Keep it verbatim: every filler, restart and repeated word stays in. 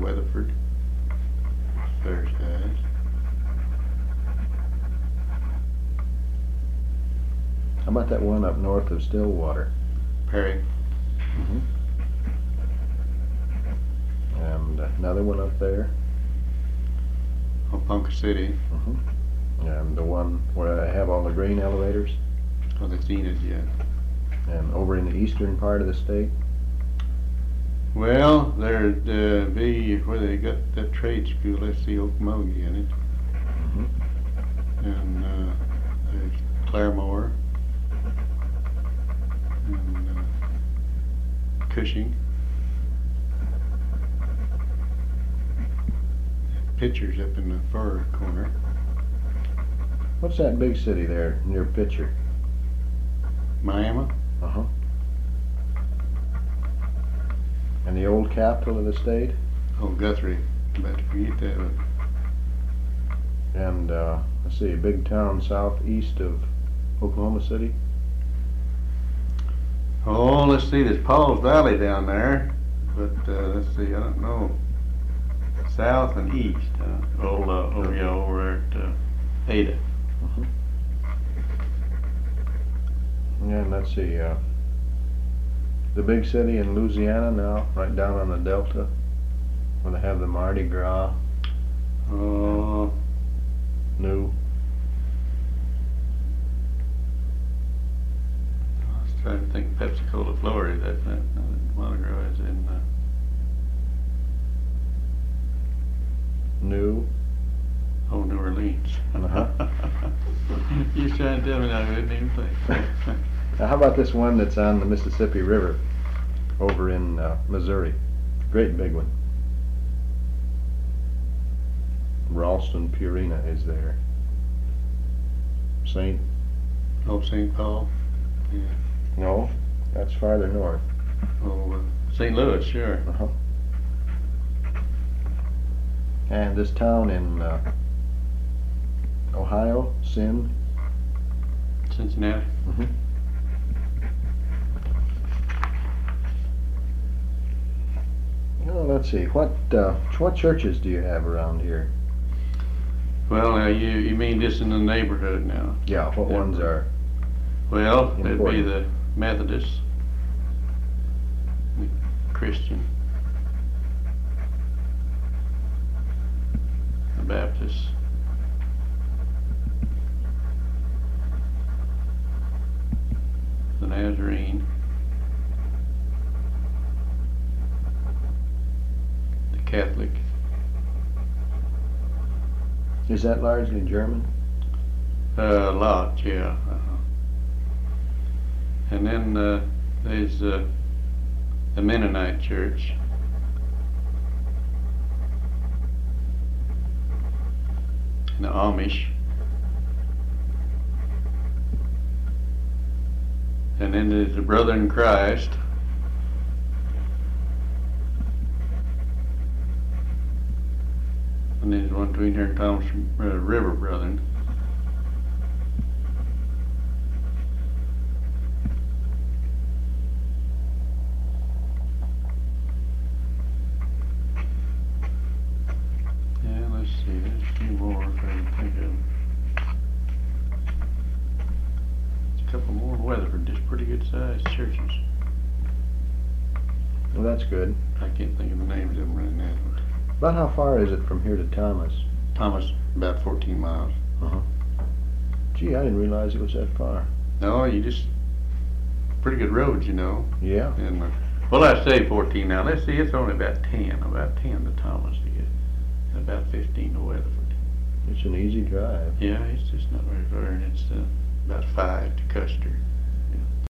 Weatherford, fair size. How about that one up north of Stillwater? Perry. Mm-hmm. And another one up there. Oponka City. Mm-hmm. And the one where I have all the grain elevators. Oh, that's Enid yet. And over in the eastern part of the state. Well, there'd uh, be where they got that trade school. Let's see, Okmulgee in it. Mm-hmm. And uh, there's Claremore. And uh, Cushing. Pitcher's up in the far corner. What's that big city there near Pitcher? Miami. Uh-huh. And the old capital of the state? Oh, Guthrie. About to forget that one. And uh, let's see, a big town southeast of Oklahoma City? Oh, let's see, there's Paul's Valley down there. But uh, let's see, I don't know. South and east. Uh, old, uh, oh, yeah, over at uh, Ada. Uh-huh. Yeah, and let's see, uh, the big city in Louisiana now, right down on the Delta, where they have the Mardi Gras. Oh. New. I was trying to think Pepsi-Cola, Florida. That, that, that Mardi Gras is in. Uh, New. Oh, New Orleans. Uh-huh. You're trying to tell me that I didn't even think. Now, how about this one that's on the Mississippi River over in uh, Missouri? Great big one. Ralston Purina is there. Saint Oh, Saint Paul. Yeah. No, that's farther north. Oh, uh, Saint Louis, sure. Uh-huh. And this town in uh, Ohio, Sin. Cincinnati. Mm-hmm. Well, let's see. What uh, what churches do you have around here? Well, now you you mean just in the neighborhood now? Yeah. What Yeah. ones are? Well, it'd be Important. the Methodists, the Christian, the Baptists, the Nazarene, the Catholic. Is that largely German? Uh, a lot, yeah. Uh-huh. And then uh, there's uh, the Mennonite Church. And the Amish. And then there's the Brother in Christ. And there's one between here and Thomas uh, River Brethren. Yeah, let's see, there's a few more if I can think of them. There's a couple more in Weatherford, just pretty good sized churches. Well, that's good. I can't think of the names of them right now. About how far is it from here to Thomas? Thomas, about fourteen miles. Uh-huh. Gee, I didn't realize it was that far. No, you just, pretty good roads, you know. Yeah. And, uh, well, I say fourteen now. Let's see, it's only about ten, about ten to Thomas to get, and about fifteen to Weatherford. It's an easy drive. Yeah, it's just not very far, and it's uh, about five to Custer.